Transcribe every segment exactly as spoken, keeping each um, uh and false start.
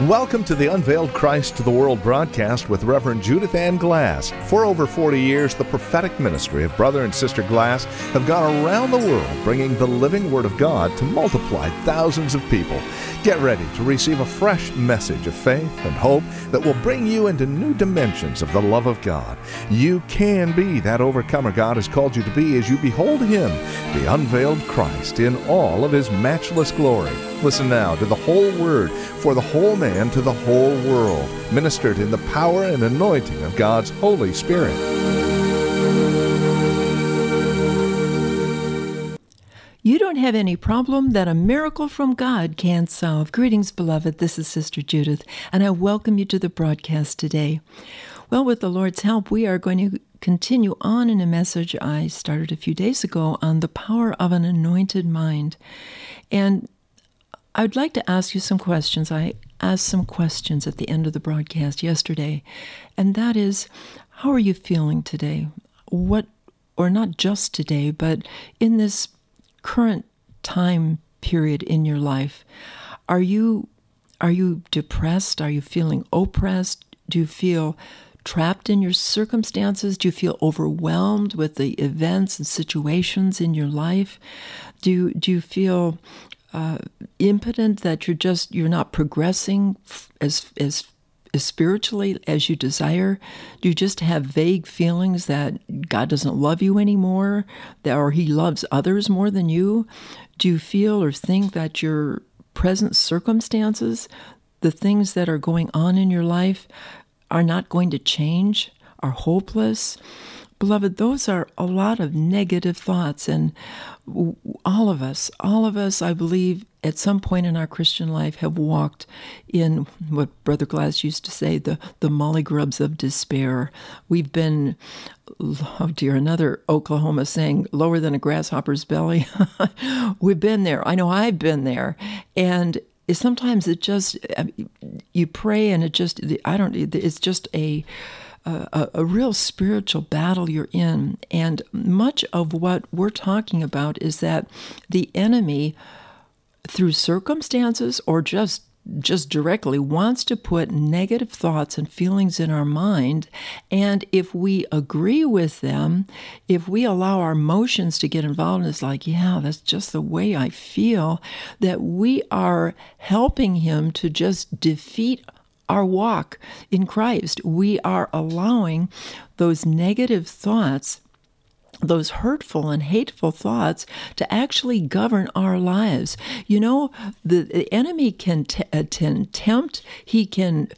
Welcome to the Unveiled Christ to the World broadcast with Reverend Judith Ann Glass. For over forty years, the prophetic ministry of Brother and Sister Glass have gone around the world bringing the living Word of God to multiply thousands of people. Get ready to receive a fresh message of faith and hope that will bring you into new dimensions of the love of God. You can be that overcomer God has called you to be as you behold Him, the unveiled Christ, in all of His matchless glory. Listen now to the whole Word for the whole man to the whole world, ministered in the power and anointing of God's Holy Spirit. You don't have any problem that a miracle from God can't solve. Greetings, beloved. This is Sister Judith, and I welcome you to the broadcast today. Well, with the Lord's help, we are going to continue on in a message I started a few days ago on the power of an anointed mind. And I'd like to ask you some questions. I asked some questions at the end of the broadcast yesterday, and that is, how are you feeling today? What, or not just today, but in this current time period in your life, are you are you depressed? Are you feeling oppressed? Do you feel trapped in your circumstances? Do you feel overwhelmed with the events and situations in your life? Do you, do you feel uh, impotent that you're just you're not progressing as as as spiritually as you desire? Do you just have vague feelings that God doesn't love you anymore, that, or He loves others more than you? Do you feel or think that your present circumstances, the things that are going on in your life, are not going to change, are hopeless? Beloved, those are a lot of negative thoughts, and all of us, all of us, I believe, at some point in our Christian life have walked in what Brother Glass used to say, the, the molly grubs of despair. We've been, oh dear, another Oklahoma saying, lower than a grasshopper's belly. We've been there. I know I've been there. And sometimes it just, you pray and it just, I don't, it's just a, A, a real spiritual battle you're in. And much of what we're talking about is that the enemy, through circumstances or just just directly, wants to put negative thoughts and feelings in our mind. And if we agree with them, if we allow our emotions to get involved, and it's like, yeah, that's just the way I feel, that we are helping him to just defeat our walk in Christ. We are allowing those negative thoughts, those hurtful and hateful thoughts, to actually govern our lives. You know, the, the enemy can, t- uh, can tempt, he can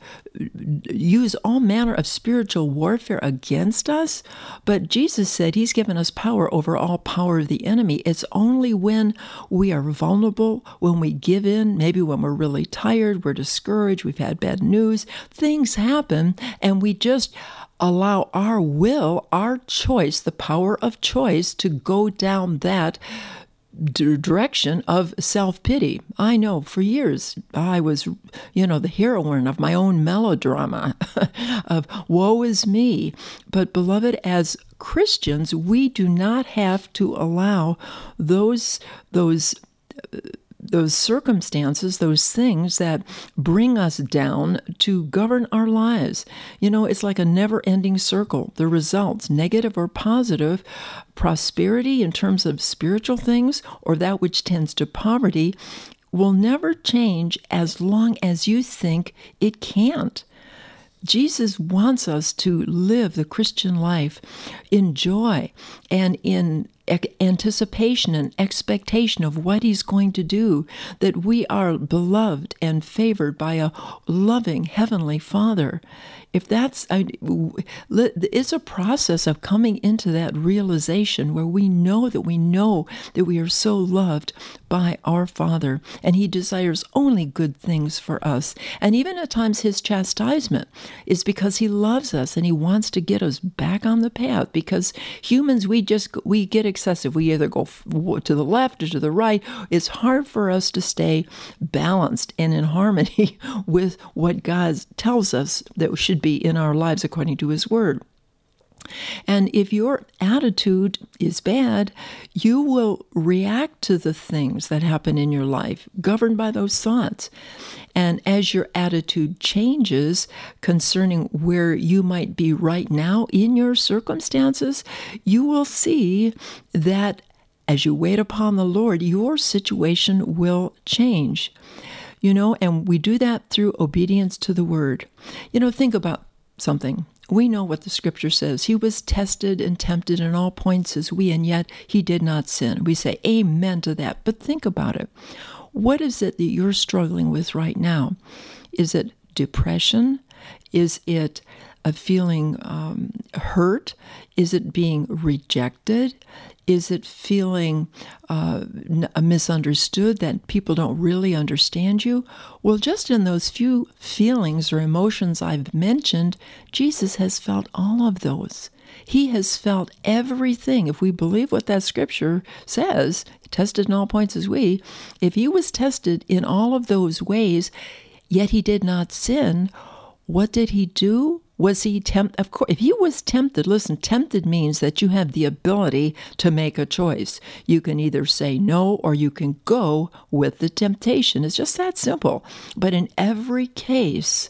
use all manner of spiritual warfare against us, but Jesus said He's given us power over all power of the enemy. It's only when we are vulnerable, when we give in, maybe when we're really tired, we're discouraged, we've had bad news, things happen, and we just allow our will, our choice, the power of choice, to go down that d- direction of self-pity. I know for years I was, you know, the heroine of my own melodrama of woe is me. But beloved, as Christians, we do not have to allow those, those, uh, those circumstances, those things that bring us down, to govern our lives. You know, it's like a never-ending circle. The results, negative or positive, prosperity in terms of spiritual things, or that which tends to poverty, will never change as long as you think it can't. Jesus wants us to live the Christian life in joy and in anticipation and expectation of what He's going to do, that we are beloved and favored by a loving Heavenly Father. If that's, I, it's a process of coming into that realization where we know that we know that we are so loved by our Father, and He desires only good things for us. And even at times His chastisement is because He loves us and He wants to get us back on the path, because humans, we just, we get excessive. We either go to the left or to the right. It's hard for us to stay balanced and in harmony with what God tells us that should be in our lives according to His Word. And if your attitude is bad, you will react to the things that happen in your life, governed by those thoughts. And as your attitude changes concerning where you might be right now in your circumstances, you will see that as you wait upon the Lord, your situation will change. You know, and we do that through obedience to the word. You know, think about something. We know what the scripture says. He was tested and tempted in all points as we, and yet he did not sin. We say amen to that. But think about it. What is it that you're struggling with right now? Is it depression? Is it a feeling um, hurt? Is it being rejected? Is it feeling uh, misunderstood, that people don't really understand you? Well, just in those few feelings or emotions I've mentioned, Jesus has felt all of those. He has felt everything. If we believe what that scripture says, tested in all points as we, if he was tested in all of those ways, yet he did not sin, what did he do? Was he tempted? Of course, if he was tempted, listen, tempted means that you have the ability to make a choice. You can either say no or you can go with the temptation. It's just that simple. But in every case,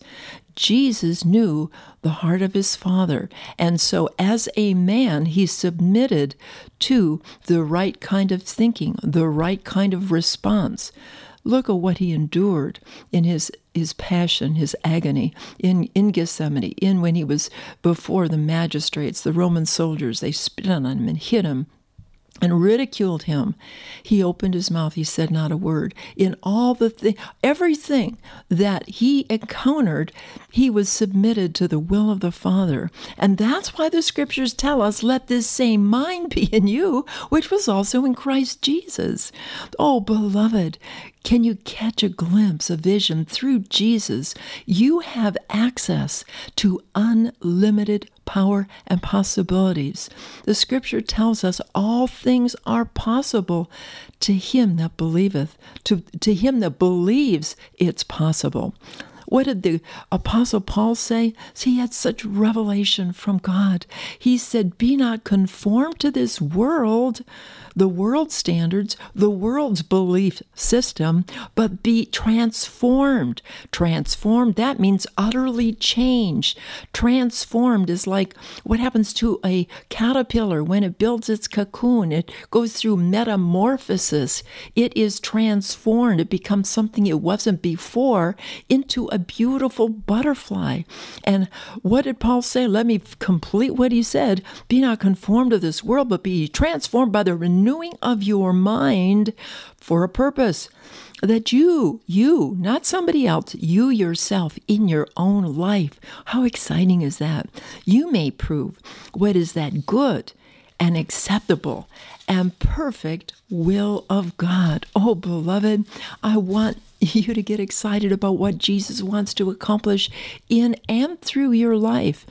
Jesus knew the heart of his Father. And so as a man, he submitted to the right kind of thinking, the right kind of response. Look at what he endured in his, his passion, his agony, in, in Gethsemane, in when he was before the magistrates, the Roman soldiers. They spit on him and hit him and ridiculed him. He opened his mouth. He said not a word. In all the thing, everything that he encountered, he was submitted to the will of the Father. And that's why the scriptures tell us, let this same mind be in you, which was also in Christ Jesus. Oh, beloved, can you catch a glimpse, a vision through Jesus? You have access to unlimited power and possibilities. The scripture tells us all things are possible to him that believeth, to, to him that believes it's possible. What did the Apostle Paul say? He had such revelation from God. He said, be not conformed to this world, the world's standards, the world's belief system, but be transformed. Transformed, that means utterly changed. Transformed is like what happens to a caterpillar when it builds its cocoon. It goes through metamorphosis. It is transformed. It becomes something it wasn't before into a beautiful butterfly. And what did Paul say? Let me complete what he said. Be not conformed to this world, but be transformed by the renewing of your mind for a purpose. That you, you, not somebody else, you yourself in your own life. How exciting is that? You may prove what is that good and acceptable and perfect will of God. Oh, beloved, I want you to get excited about what Jesus wants to accomplish in and through your life.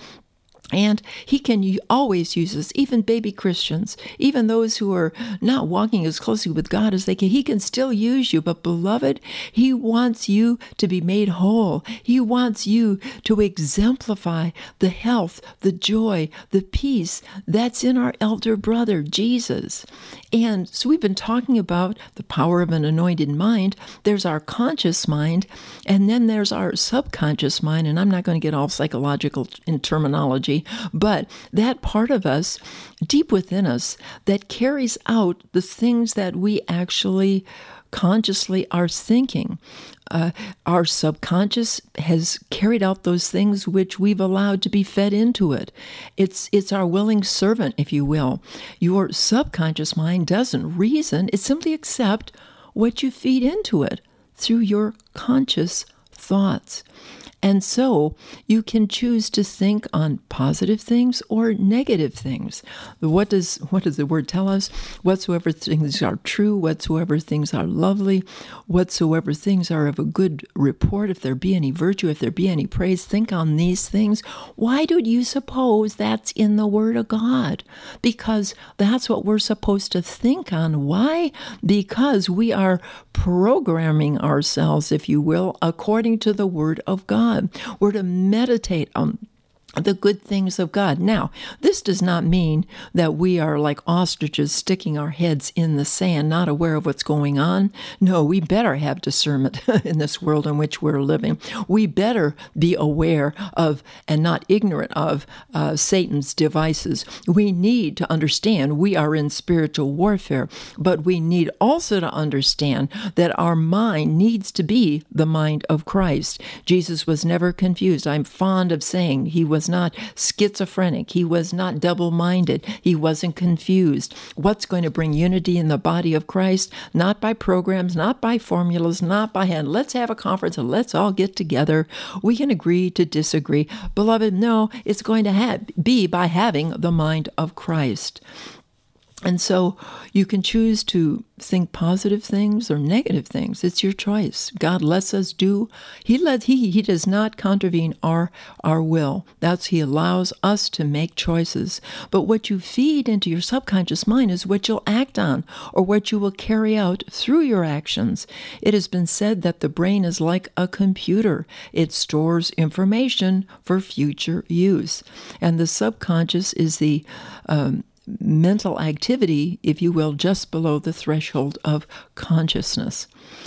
And he can always use us, even baby Christians, even those who are not walking as closely with God as they can. He can still use you. But beloved, he wants you to be made whole. He wants you to exemplify the health, the joy, the peace that's in our elder brother, Jesus. And so we've been talking about the power of an anointed mind. There's our conscious mind, and then there's our subconscious mind. And I'm not going to get all psychological in terminology, but that part of us, deep within us, that carries out the things that we actually consciously are thinking. Uh, our subconscious has carried out those things which we've allowed to be fed into it. It's it's our willing servant, if you will. Your subconscious mind doesn't reason. It simply accepts what you feed into it through your conscious thoughts. And so you can choose to think on positive things or negative things. What does what does the word tell us? Whatsoever things are true, whatsoever things are lovely, whatsoever things are of a good report, if there be any virtue, if there be any praise, think on these things. Why do you suppose that's in the Word of God? Because that's what we're supposed to think on. Why? Because we are programming ourselves, if you will, according to the Word of God. We're to meditate on the good things of God. Now, this does not mean that we are like ostriches sticking our heads in the sand, not aware of what's going on. No, we better have discernment in this world in which we're living. We better be aware of and not ignorant of uh, Satan's devices. We need to understand we are in spiritual warfare, but we need also to understand that our mind needs to be the mind of Christ. Jesus was never confused. I'm fond of saying he was not schizophrenic. He was not double-minded. He wasn't confused. What's going to bring unity in the body of Christ? Not by programs, not by formulas, not by hand. Let's have a conference and let's all get together. We can agree to disagree. Beloved, no, it's going to have, be by having the mind of Christ. And so you can choose to think positive things or negative things. It's your choice. God lets us do. He let he he does not contravene our our will. That's He allows us to make choices. But what you feed into your subconscious mind is what you'll act on or what you will carry out through your actions. It has been said that the brain is like a computer. It stores information for future use. And the subconscious is the um, mental activity, if you will, just below the threshold of consciousness.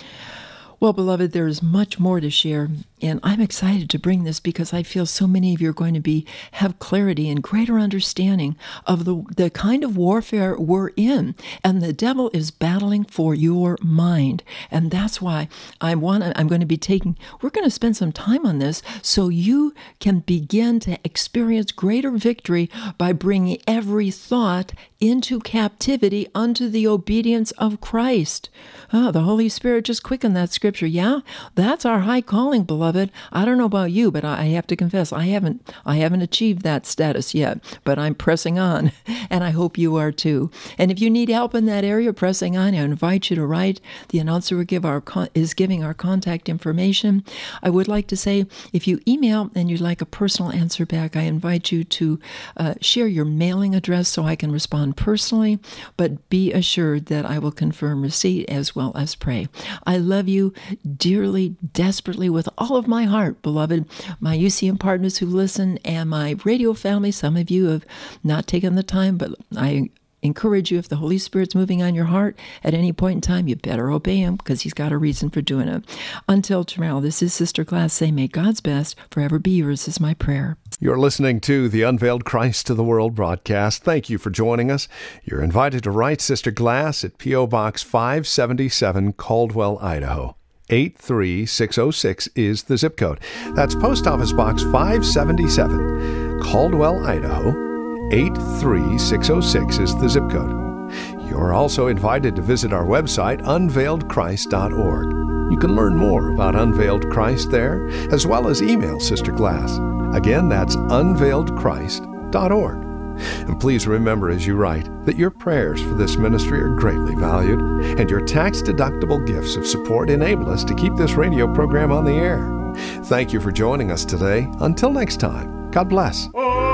Well, beloved, there is much more to share, and I'm excited to bring this because I feel so many of you are going to be have clarity and greater understanding of the, the kind of warfare we're in, and the devil is battling for your mind, and that's why I want. I'm going to be taking. We're going to spend some time on this so you can begin to experience greater victory by bringing every thought into captivity unto the obedience of Christ. Oh, the Holy Spirit just quickened that scripture. Yeah, that's our high calling, beloved. I don't know about you, but I have to confess, I haven't I haven't achieved that status yet, but I'm pressing on, and I hope you are too. And if you need help in that area, pressing on, I invite you to write. The announcer will give our is giving our contact information. I would like to say, if you email and you'd like a personal answer back, I invite you to uh, share your mailing address so I can respond personally, but be assured that I will confirm receipt as well as pray. I love you dearly, desperately, with all of my heart, beloved. My U C M partners who listen and my radio family, some of you have not taken the time, but I encourage you, if the Holy Spirit's moving on your heart at any point in time, you better obey Him because He's got a reason for doing it. Until tomorrow, this is Sister Glass saying, may God's best forever be yours is my prayer. You're listening to the Unveiled Christ to the World broadcast. Thank you for joining us. You're invited to write Sister Glass at P O. Box five seventy-seven, Caldwell, Idaho. eight three six oh six is the zip code. That's Post Office Box five seventy-seven, Caldwell, Idaho. eight three six oh six is the zip code. You're also invited to visit our website, unveiled christ dot org. You can learn more about Unveiled Christ there, as well as email Sister Glass. Again, that's unveiled christ dot org. And please remember as you write that your prayers for this ministry are greatly valued, and your tax-deductible gifts of support enable us to keep this radio program on the air. Thank you for joining us today. Until next time, God bless.